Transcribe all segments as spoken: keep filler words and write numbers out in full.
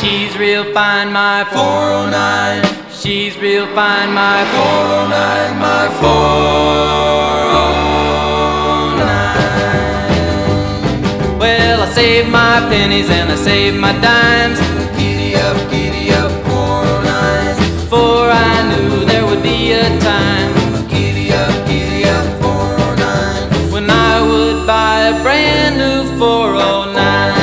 She's real fine, my four oh nine. She's real fine, my four oh nine, my four oh nine. Well, I saved my pennies and I saved my dimes. Giddy up, giddy up, four oh nine. For I knew there would be a time. Giddy up, giddy up, four oh nine. When I would buy a brand new four oh nine.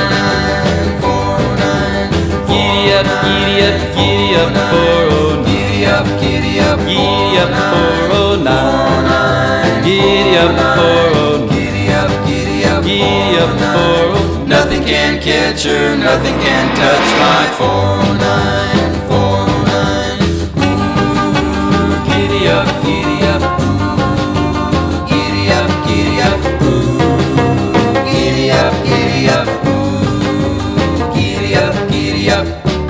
Giddy up, giddy up, giddy up, four oh nine. Giddy up, giddy up, Giddy up, four oh nine. Giddy up, four oh nine. Giddy up, giddy up, Giddy up, four oh nine. nothing can catch her, nothing can touch my four oh nine, four oh nine. Ooh, giddy up, giddy up, ooh, giddy up, giddy up, ooh, giddy up, giddy up, ooh, giddy up, giddy up.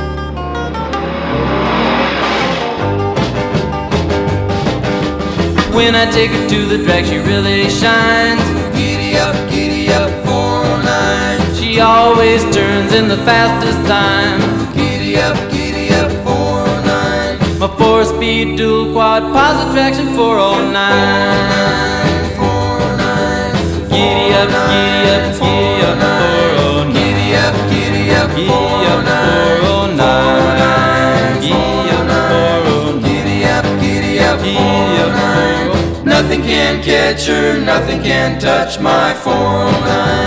When I take her to the drag, she really shines. Giddy up, giddy up, four oh nine. She always turns in the fastest time. Giddy up, giddy up, four oh nine. My four-speed dual quad positive traction four oh nine. four oh nine. Giddy up, giddy up, giddy up, four oh nine. Giddy up, giddy up, Giddy four up, oh nine. four oh nine. Giddy up, four oh nine. Giddy up, giddy up, Giddy four up, oh nine. four oh nine. Nothing can catch her, nothing can touch my four oh nine.